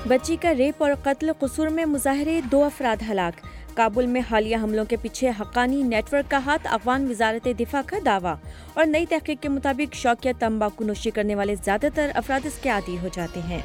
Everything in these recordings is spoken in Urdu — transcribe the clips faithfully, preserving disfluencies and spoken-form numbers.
بچی کا ریپ اور قتل، قصور میں مظاہرے، دو افراد ہلاک۔ کابل میں حالیہ حملوں کے پیچھے حقانی نیٹ ورک کا ہاتھ، افغان وزارت دفاع کا دعویٰ۔ اور نئی تحقیق کے مطابق شوقیہ تمباکو نوشی کرنے والے زیادہ تر افراد اس کے عادی ہو جاتے ہیں۔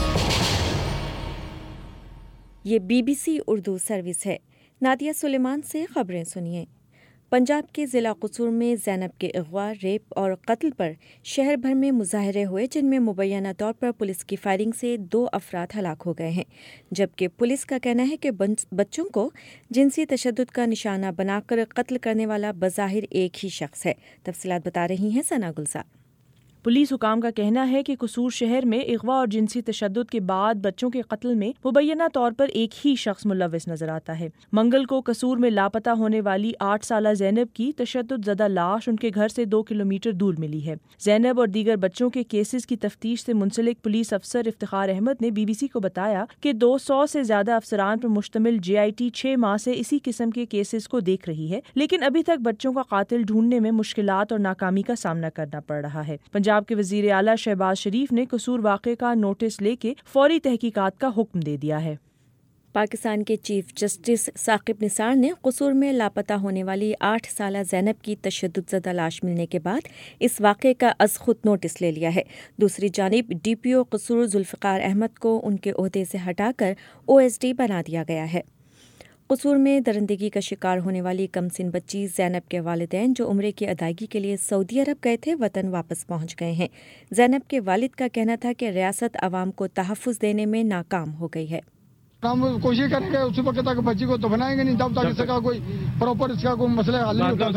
یہ B B C Urdu service ہے۔ نادیہ سلیمان سے خبریں سنیے۔ پنجاب کے ضلع قصور میں زینب کے اغوا، ریپ اور قتل پر شہر بھر میں مظاہرے ہوئے، جن میں مبینہ طور پر پولیس کی فائرنگ سے دو افراد ہلاک ہو گئے ہیں، جبکہ پولیس کا کہنا ہے کہ بچوں کو جنسی تشدد کا نشانہ بنا کر قتل کرنے والا بظاہر ایک ہی شخص ہے۔ تفصیلات بتا رہی ہیں ثنا گلزار۔ پولیس حکام کا کہنا ہے کہ قصور شہر میں اغوا اور جنسی تشدد کے بعد بچوں کے قتل میں مبینہ طور پر ایک ہی شخص ملوث نظر آتا ہے۔ منگل کو قصور میں لاپتہ ہونے والی آٹھ سالہ زینب کی تشدد زدہ لاش ان کے گھر سے دو کلومیٹر دور ملی ہے۔ زینب اور دیگر بچوں کے کیسز کی تفتیش سے منسلک پولیس افسر افتخار احمد نے بی بی سی کو بتایا کہ دو سو سے زیادہ افسران پر مشتمل جے آئی ٹی چھ ماہ سے اسی قسم کے کیسز کو دیکھ رہی ہے، لیکن ابھی تک بچوں کا قاتل ڈھونڈنے میں مشکلات اور ناکامی کا سامنا کرنا پڑ رہا ہے۔ پنجاب کے وزیر اعلیٰ شہباز شریف نے قصور واقعے کا نوٹس لے کے فوری تحقیقات کا حکم دے دیا ہے۔ پاکستان کے چیف جسٹس ثاقب نثار نے قصور میں لاپتہ ہونے والی آٹھ سالہ زینب کی تشدد زدہ لاش ملنے کے بعد اس واقعے کا از خود نوٹس لے لیا ہے۔ دوسری جانب D P O Kasur Zulfiqar Ahmed کو ان کے عہدے سے ہٹا کر او ایس ڈی بنا دیا گیا ہے۔ قصور میں درندگی کا شکار ہونے والی کمسن بچی زینب کے والدین، جو عمرے کی ادائیگی کے لیے سعودی عرب گئے تھے، وطن واپس پہنچ گئے ہیں۔ زینب کے والد کا کہنا تھا کہ ریاست عوام کو تحفظ دینے میں ناکام ہو گئی ہے۔ ہم کوشش کریں گے اسی وقت تک بچی کو دفنائیں گے نہیں، تب تک اس کا کوئی پراپر اس کا کوئی مسئلہ حل نہیں ہوگا۔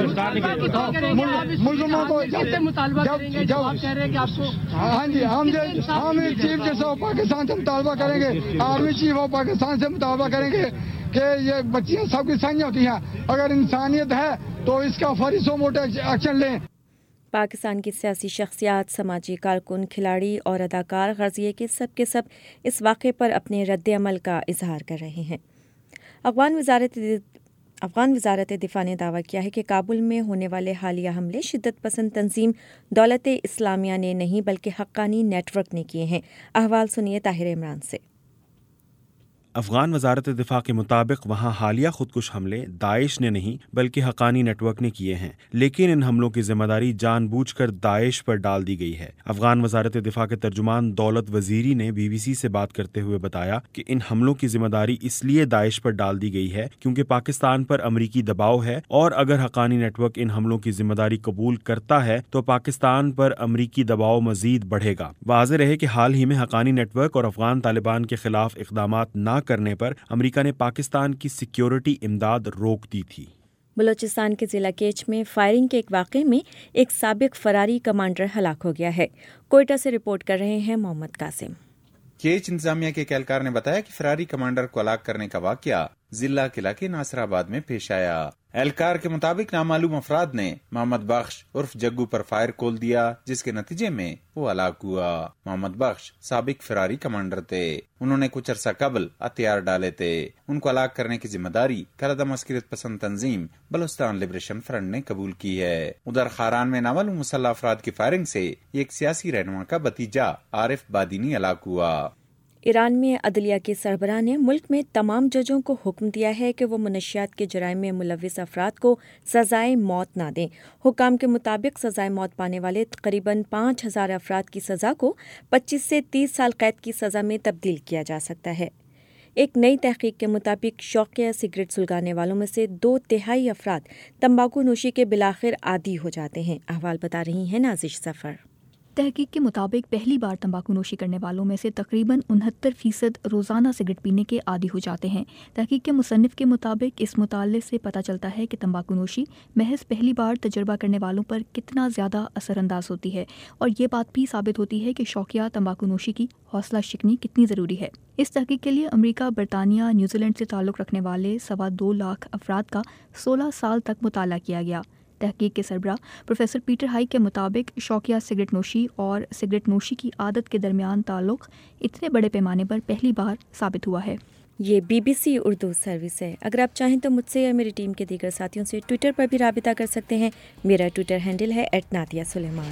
ہاں جی، ہم ہم چیف جسٹس آف پاکستان سے مطالبہ کریں گے، آرمی چیف آف پاکستان سے مطالبہ کریں گے کہ یہ بچیاں سب کی سائیں ہوتی ہیں، اگر انسانیت ہے تو اس کا فوری سو موٹو ایکشن لیں۔ پاکستان کی سیاسی شخصیات، سماجی کارکن، کھلاڑی اور اداکار غرضیے کے سب کے سب اس واقعے پر اپنے رد عمل کا اظہار کر رہے ہیں۔ افغان وزارت افغان وزارت دفاع نے دعویٰ کیا ہے کہ کابل میں ہونے والے حالیہ حملے شدت پسند تنظیم دولت اسلامیہ نے نہیں بلکہ حقانی نیٹ ورک نے کیے ہیں۔ احوال سنیے طاہر عمران سے۔ افغان وزارت دفاع کے مطابق وہاں حالیہ خودکش حملے داعش نے نہیں بلکہ حقانی نیٹ ورک نے کیے ہیں، لیکن ان حملوں کی ذمہ داری جان بوجھ کر داعش پر ڈال دی گئی ہے۔ افغان وزارت دفاع کے ترجمان دولت وزیری نے بی بی سی سے بات کرتے ہوئے بتایا کہ ان حملوں کی ذمہ داری اس لیے داعش پر ڈال دی گئی ہے کیونکہ پاکستان پر امریکی دباؤ ہے، اور اگر حقانی نیٹ ورک ان حملوں کی ذمہ داری قبول کرتا ہے تو پاکستان پر امریکی دباؤ مزید بڑھے گا۔ واضح رہے کہ حال ہی میں حقانی نیٹ ورک اور افغان طالبان کے خلاف اقدامات نہ کرنے پر امریکہ نے پاکستان کی سیکیورٹی امداد روک دی تھی۔ بلوچستان کے ضلع کیچ میں فائرنگ کے ایک واقعے میں ایک سابق فراری کمانڈر ہلاک ہو گیا ہے۔ کوئٹہ سے رپورٹ کر رہے ہیں محمد قاسم۔ کیچ انتظامیہ کے اہلکار نے بتایا کہ فراری کمانڈر کو ہلاک کرنے کا واقعہ ضلع قلعہ کے ناصر آباد میں پیش آیا۔ اہلکار کے مطابق نامعلوم افراد نے محمد بخش عرف جگو پر فائر کھول دیا، جس کے نتیجے میں وہ ہلاک ہوا۔ محمد بخش سابق فراری کمانڈر تھے۔ انہوں نے کچھ عرصہ قبل ہتھیار ڈالے تھے۔ ان کو ہلاک کرنے کی ذمہ داری کردہ عسکریت پسند تنظیم بلوچستان لبریشن فرنٹ نے قبول کی ہے۔ ادھر خاران میں نامعلوم مسلح افراد کی فائرنگ سے ایک سیاسی رہنما کا بھتیجا عارف بادینی ہلاک ہوا۔ ایران میں عدلیہ کے سربراہ نے ملک میں تمام ججوں کو حکم دیا ہے کہ وہ منشیات کے جرائم میں ملوث افراد کو سزائے موت نہ دیں۔ حکام کے مطابق سزائے موت پانے والے تقریباً پانچ ہزار افراد کی سزا کو پچیس سے تیس سال قید کی سزا میں تبدیل کیا جا سکتا ہے۔ ایک نئی تحقیق کے مطابق شوقیہ سگریٹ سلگانے والوں میں سے دو تہائی افراد تمباکو نوشی کے بالآخر عادی ہو جاتے ہیں۔ احوال بتا رہی ہیں نازش ظفر۔ تحقیق کے مطابق پہلی بار تمباکو نوشی کرنے والوں میں سے تقریباً انہتر فیصد روزانہ سگریٹ پینے کے عادی ہو جاتے ہیں۔ تحقیق کے مصنف کے مطابق اس مطالعے سے پتہ چلتا ہے کہ تمباکو نوشی محض پہلی بار تجربہ کرنے والوں پر کتنا زیادہ اثر انداز ہوتی ہے، اور یہ بات بھی ثابت ہوتی ہے کہ شوقیہ تمباکو نوشی کی حوصلہ شکنی کتنی ضروری ہے۔ اس تحقیق کے لیے امریکہ، برطانیہ، نیوزی لینڈ سے تعلق رکھنے والے سوا دو لاکھ افراد کا سولہ سال تک مطالعہ کیا گیا۔ تحقیق کے سربراہ پروفیسر پیٹر ہائی کے مطابق شوقیہ سگریٹ نوشی اور سگریٹ نوشی کی عادت کے درمیان تعلق اتنے بڑے پیمانے پر پہلی بار ثابت ہوا ہے۔ یہ B B C Urdu service ہے۔ اگر آپ چاہیں تو مجھ سے یا میری ٹیم کے دیگر ساتھیوں سے ٹویٹر پر بھی رابطہ کر سکتے ہیں۔ میرا ٹویٹر ہینڈل ہے ایٹ نادیہ سلیمان۔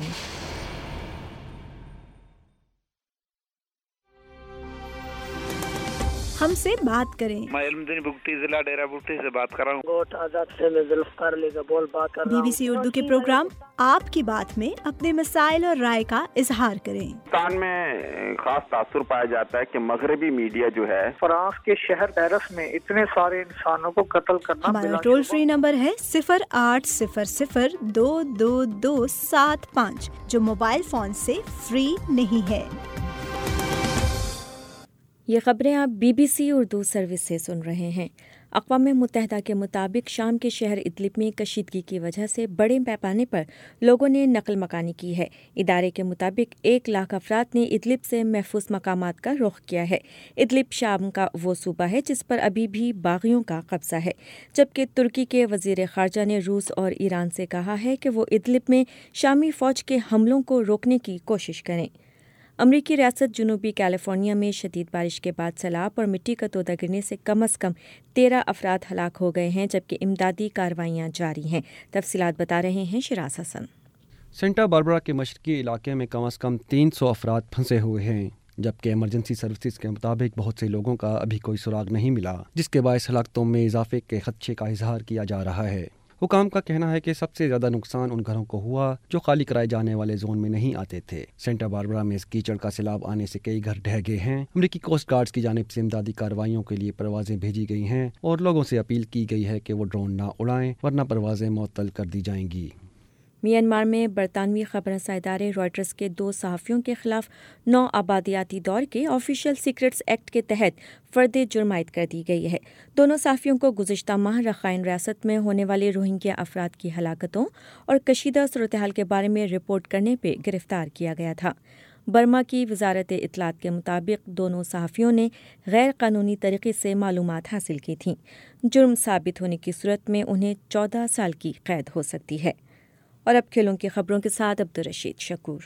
ہم سے بات کریں۔ میں علمدین بگٹی ضلع ڈیرہ بگٹی سے بات کر رہا ہوں۔ گوٹ آزاد سے میں ذوالفقار علی کا بول بات کر رہا بی ہوں۔ بی سی اردو کے پروگرام آپ کی بات میں اپنے مسائل اور رائے کا اظہار کریں۔ پاکستان میں خاص تاثر پایا جاتا ہے کہ مغربی میڈیا جو ہے فرانس کے شہر پیرس میں اتنے سارے انسانوں کو قتل کرنا۔ ہمارا ٹول فری نمبر ہے صفر آٹھ صفر صفر دو دو دو سات پانچ، جو موبائل فون سے فری نہیں ہے۔ یہ خبریں آپ B B C Urdu service سے سن رہے ہیں۔ اقوام متحدہ کے مطابق شام کے شہر ادلب میں کشیدگی کی وجہ سے بڑے پیمانے پر لوگوں نے نقل مکانی کی ہے۔ ادارے کے مطابق ایک لاکھ افراد نے ادلب سے محفوظ مقامات کا رخ کیا ہے۔ ادلب شام کا وہ صوبہ ہے جس پر ابھی بھی باغیوں کا قبضہ ہے، جبکہ ترکی کے وزیر خارجہ نے روس اور ایران سے کہا ہے کہ وہ ادلب میں شامی فوج کے حملوں کو روکنے کی کوشش کریں۔ امریکی ریاست جنوبی کیلیفورنیا میں شدید بارش کے بعد سیلاب اور مٹی کا تودہ گرنے سے کم از کم تیرہ افراد ہلاک ہو گئے ہیں، جبکہ امدادی کارروائیاں جاری ہیں۔ تفصیلات بتا رہے ہیں شراز حسن۔ سینٹا باربرا کے مشرقی علاقے میں کم از کم تین سو افراد پھنسے ہوئے ہیں، جبکہ ایمرجنسی سروسز کے مطابق بہت سے لوگوں کا ابھی کوئی سراغ نہیں ملا، جس کے باعث ہلاکتوں میں اضافے کے خدشے کا اظہار کیا جا رہا ہے۔ حکام کا کہنا ہے کہ سب سے زیادہ نقصان ان گھروں کو ہوا جو خالی کرائے جانے والے زون میں نہیں آتے تھے۔ سینٹا باربرا میں اس کیچڑ کا سیلاب آنے سے کئی گھر ڈھہ گئے ہیں۔ امریکی کوسٹ گارڈز کی جانب سے امدادی کارروائیوں کے لیے پروازیں بھیجی گئی ہیں اور لوگوں سے اپیل کی گئی ہے کہ وہ ڈرون نہ اڑائیں ورنہ پروازیں معطل کر دی جائیں گی۔ میانمار میں برطانوی خبر رساں ادارے رائٹرز کے دو صحافیوں کے خلاف نو آبادیاتی دور کے آفیشیل سیکرٹس ایکٹ کے تحت فرد جرم عائد کر دی گئی ہے۔ دونوں صحافیوں کو گزشتہ ماہ رخائن ریاست میں ہونے والے روہنگیا افراد کی ہلاکتوں اور کشیدہ صورتحال کے بارے میں رپورٹ کرنے پہ گرفتار کیا گیا تھا۔ برما کی وزارت اطلاعات کے مطابق دونوں صحافیوں نے غیر قانونی طریقے سے معلومات حاصل کی تھیں۔ جرم ثابت ہونے کی صورت میں انہیں چودہ سال کی قید ہو سکتی ہے۔ اور اب کھیلوں کی خبروں کے ساتھ عبدالرشید شکور۔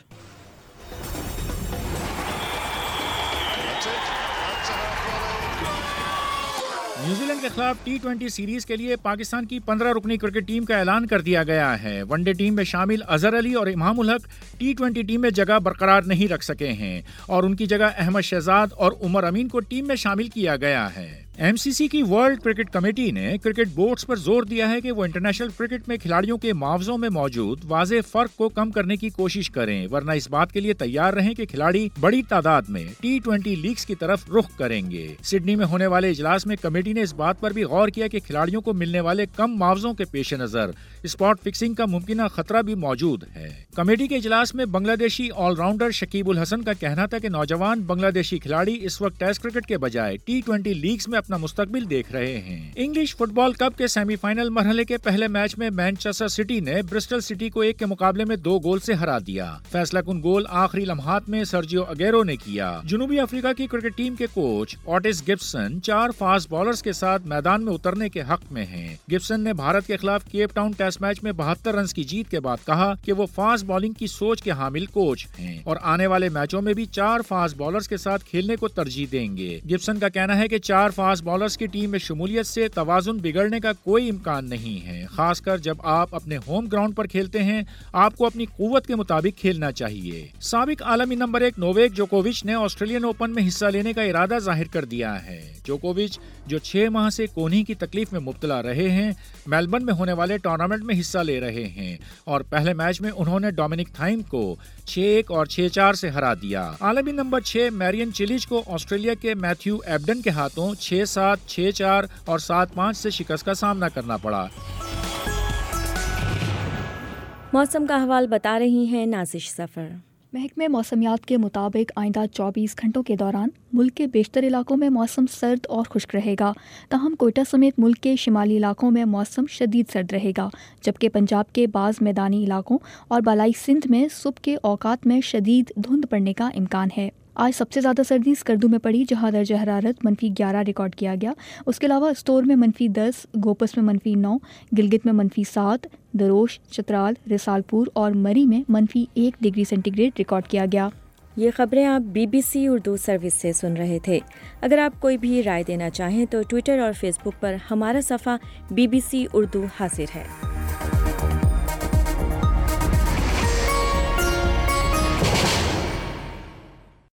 نیوزی لینڈ کے خلاف ٹی ٹوینٹی سیریز کے لیے پاکستان کی پندرہ رکنی کرکٹ ٹیم کا اعلان کر دیا گیا ہے۔ ون ڈے ٹیم میں شامل اظہر علی اور امام الحق ٹی ٹوینٹی ٹیم میں جگہ برقرار نہیں رکھ سکے ہیں اور ان کی جگہ احمد شہزاد اور عمر امین کو ٹیم میں شامل کیا گیا ہے۔ ایم سی سی کی ورلڈ کرکٹ کمیٹی نے کرکٹ بورڈز پر زور دیا ہے کہ وہ انٹرنیشنل کرکٹ میں کھلاڑیوں کے معاوضوں میں موجود واضح فرق کو کم کرنے کی کوشش کریں، ورنہ اس بات کے لیے تیار رہیں کہ کھلاڑی بڑی تعداد میں ٹی ٹوینٹی لیگز کی طرف رخ کریں گے۔ سڈنی میں ہونے والے اجلاس میں کمیٹی نے اس بات پر بھی غور کیا کہ کھلاڑیوں کو ملنے والے کم معاوضوں کے پیش نظر اسپاٹ فکسنگ کا ممکنہ خطرہ بھی موجود ہے۔ کمیٹی کے اجلاس میں بنگلہ دیشی آل راؤنڈر شکیب الحسن کا کہنا تھا کہ نوجوان بنگلہ دیشی کھلاڑی اس وقت ٹیسٹ کرکٹ کے بجائے ٹی ٹوینٹی لیگز میں اپنا مستقبل دیکھ رہے ہیں۔ انگلش فٹ بال کپ کے سیمی فائنل مرحلے کے پہلے میچ میں مانچسٹر سٹی نے برسٹل سٹی کو ایک کے مقابلے میں دو گول سے ہرا دیا۔ فیصلہ کن گول آخری لمحات میں سرجیو اگیرو نے کیا۔ جنوبی افریقہ کی کرکٹ ٹیم کے کوچ اوٹس گبسن چار فاسٹ بالرز کے ساتھ میدان میں اترنے کے حق میں ہیں۔ گبسن نے بھارت کے خلاف کیپ ٹاؤن ٹیسٹ میچ میں بہتر رنز کی جیت کے بعد کہا کہ وہ فاسٹ بالنگ کی سوچ کے حامل کوچ ہیں اور آنے والے میچوں میں بھی چار فاسٹ بالرز کے ساتھ کھیلنے کو ترجیح دیں گے۔ گبسن کا کہنا ہے کہ چار فاسٹ بالرز کی ٹیم میں شمولیت سے توازن بگڑنے کا کوئی امکان نہیں ہے، خاص کر جب آپ اپنے ہوم گراؤنڈ پر کھیلتے ہیں۔ آپ کو اپنی قوت کے مطابق کھیلنا چاہیے۔ سابق عالمی نمبر ایک نوویک جوکووچ نے آسٹریلین اوپن میں حصہ لینے کا ارادہ ظاہر کر دیا ہے۔ جوکووچ جو چھ ماہ سے کونہی کی تکلیف میں مبتلا رہے ہیں، میلبرن میں ہونے والے ٹورنامنٹ میں حصہ لے رہے ہیں اور پہلے میچ میں انہوں نے ڈومینک تھائم کو چھ ایک اور چھ چار سے ہرا دیا۔ عالمی نمبر چھ میرین چیلیچ کو آسٹریلیا کے میتھیو ایبڈن کے ہاتھوں چھ سات، چھ چار اور سات پانچ سے شکست کا سامنا کرنا پڑا۔ موسم کا حوال بتا رہی ہیں نازش سفر۔ محکمہ موسمیات کے مطابق آئندہ چوبیس گھنٹوں کے دوران ملک کے بیشتر علاقوں میں موسم سرد اور خشک رہے گا، تاہم کوئٹہ سمیت ملک کے شمالی علاقوں میں موسم شدید سرد رہے گا، جبکہ پنجاب کے بعض میدانی علاقوں اور بالائی سندھ میں صبح کے اوقات میں شدید دھند پڑنے کا امکان ہے۔ آج سب سے زیادہ سردی اسکردو میں پڑی، جہاں درجہ حرارت منفی گیارہ ریکارڈ کیا گیا۔ اس کے علاوہ اسٹور میں منفی دس، گوپس میں منفی نو، گلگت میں منفی سات، دروش، چترال، رسالپور اور مری میں منفی ایک ڈگری سینٹی گریڈ ریکارڈ کیا گیا۔ یہ خبریں آپ B B C Urdu service سے سن رہے تھے۔ اگر آپ کوئی بھی رائے دینا چاہیں تو ٹویٹر اور فیس بک پر ہمارا صفحہ بی بی سی اردو حاضر ہے۔